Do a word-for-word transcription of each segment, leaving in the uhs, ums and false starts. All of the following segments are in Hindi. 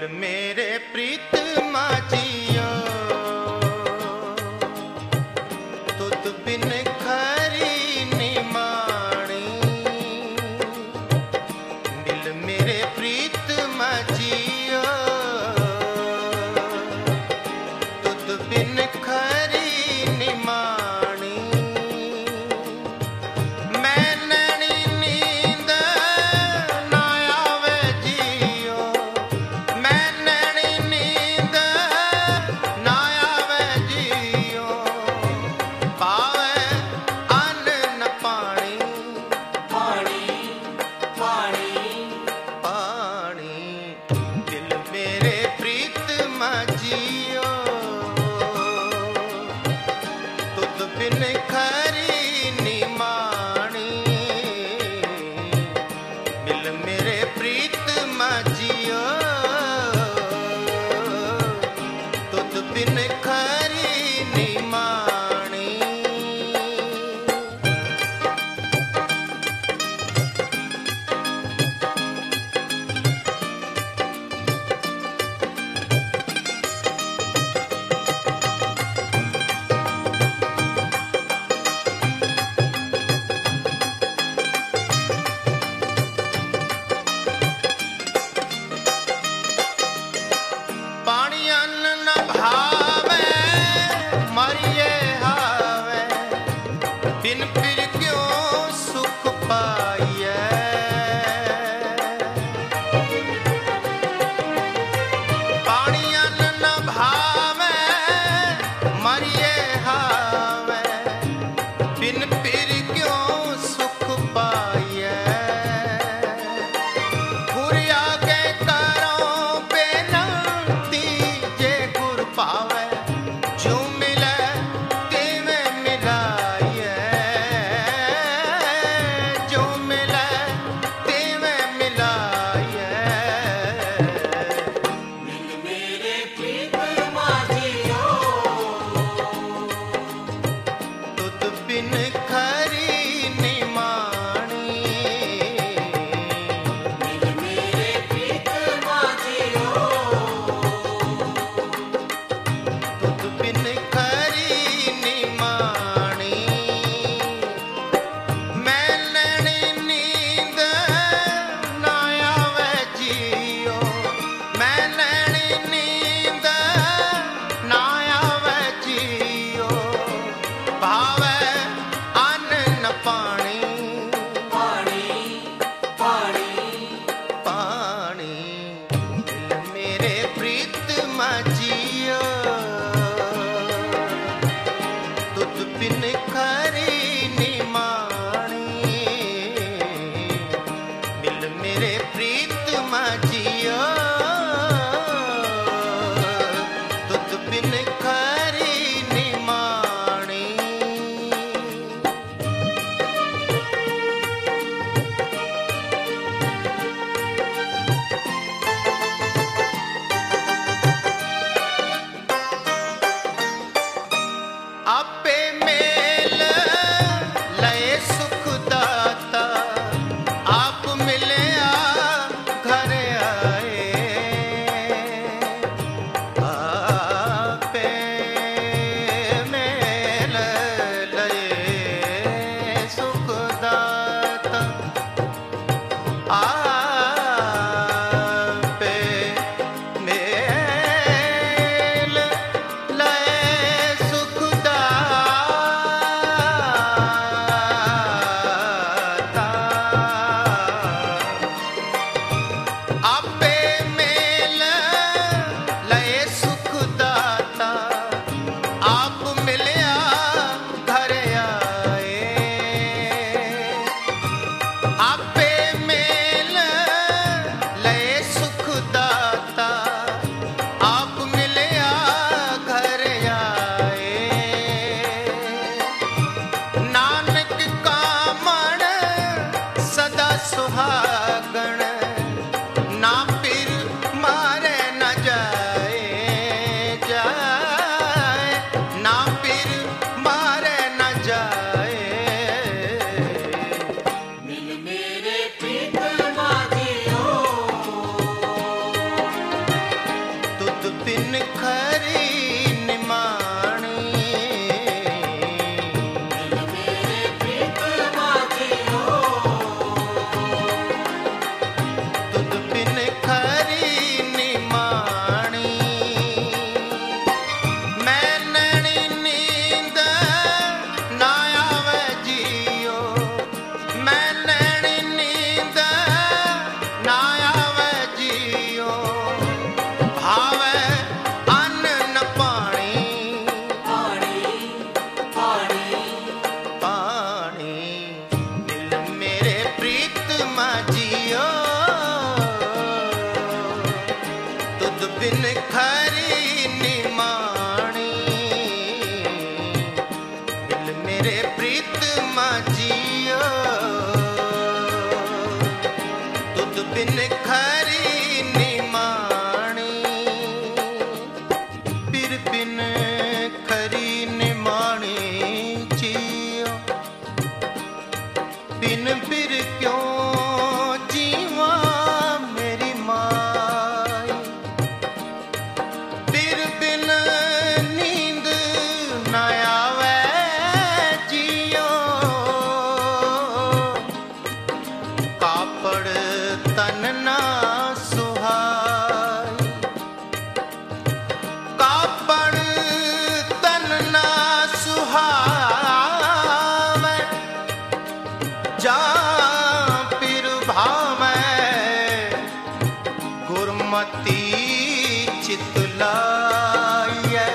दिल मेरे प्रीतमा जियो तुद बिन खरी निमाणी। दिल मेरे प्रीतमा जियो तुद बिन खरी निमाणी। मैं नैनी नींद ना आवे जियो, मैं नैनी नींद ना आवे जियो। पावे अन्न न पानी, पानी पानी पानी। दिल मेरे प्रीतमा जियो तुद बिन खरी निमाणी। दिल मेरे प्रीतमा जियो तुद बिन खरी निमाणी। पानी अन्न न भावे मरिए हावे, बिन फिर क्यों सुख पाइए। पानी अन्न न भावे मरिए हावे, बिन फिर क्यों सुख पाइए। गुर आगे करो बेनती जे गुर पावे, जो मिले तिवें मिलाइए, जो मिले तिवें मिलाइए। दिल मेरे प्रीतमा जियो तुद बिन खरी निमाणी। दिल मेरे प्रीतमा जियो तुद बिन खरी निमाणी। मैं नैनी नींद ना आवे जियो, मैं नैनी नींद ना आवे जियो। भावे अन्न न पानी, पानी पानी पानी। दिल मेरे प्रीतमा जियो तुद बिन खरी निमाणी। दिल मेरे प्रीतमा जियो तुद बिन खरी निमाणी। आपे मेल लय सुख दाता, आप मिलया घर आए। आपे मेल लय सुख दाता, आपे मेल लय सुख दाता। आपे मेल लय सुख दाता, आप मिलया घर आए। आपे मेल लय सुख दाता, आप मिलया घर आए। नानक कामण सदा सुहागण, ना पे बिन खरी निमाणी मिल मेरे प्रीतमा जियो तुद बिन खरी निमाणी फिर बिन खरी निमाणी जियो बिन फिर क्यों जीवा मेरी माई फिर बिन नींद न आवे जियो कापड़ तन ना सुहाई कापड़ तन ना सुहावे जा पिर भावे गुरमती चितलाय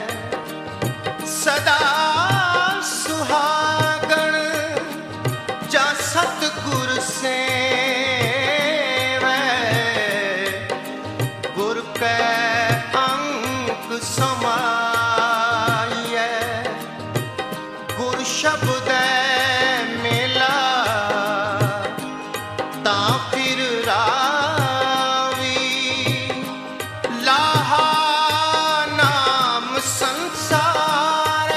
सदा सुहागण जा सतगुर से गुर के अंक समाय गुर शब्द मेला ता फिर रावी लाहा नाम संसार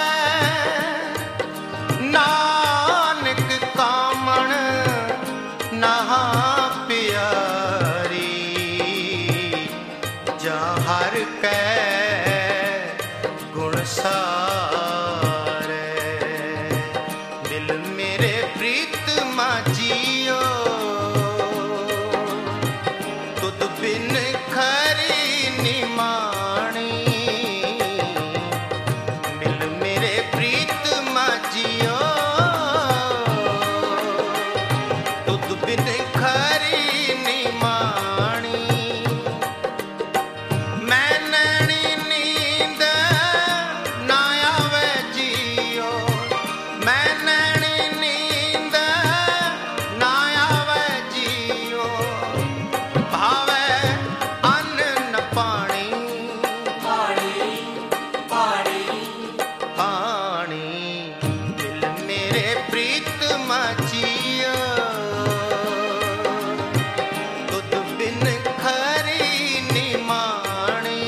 नानक कामण नहा प्यारी जहर कै गुण सारे दिल मेरे प्रीतमा जियो तुद बिन खरी निमाणी मिल मेरे प्रीतमा जियो तुद बिन खरी निमाणी मैं नैनी नींद ना आवे जियो मैं नैनी नींद ना आवे जियो भावे अन्न न पानी पानी पानी पानी दिल मेरे प्रीतमा जियो तुद बिन खरी निमाणी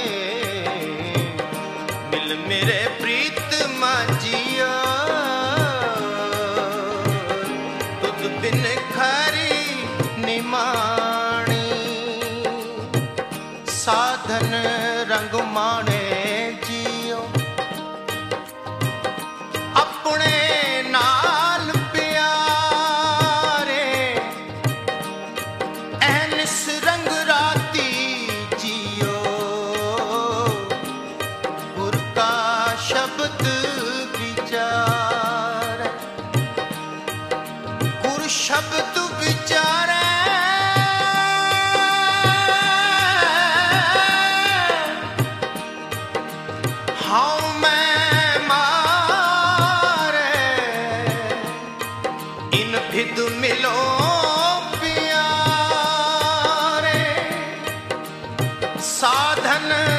मिल मेरे प्रीतमा जियो तुद बिन खरी निमाणी साधन रंग माणे जियो अपने नाल प्यारे एनस रंग राती जियो गुर का शब्द विचार गुर शब्द विचार हाँ मैं मारे इन भिद मिलो प्यारे साधन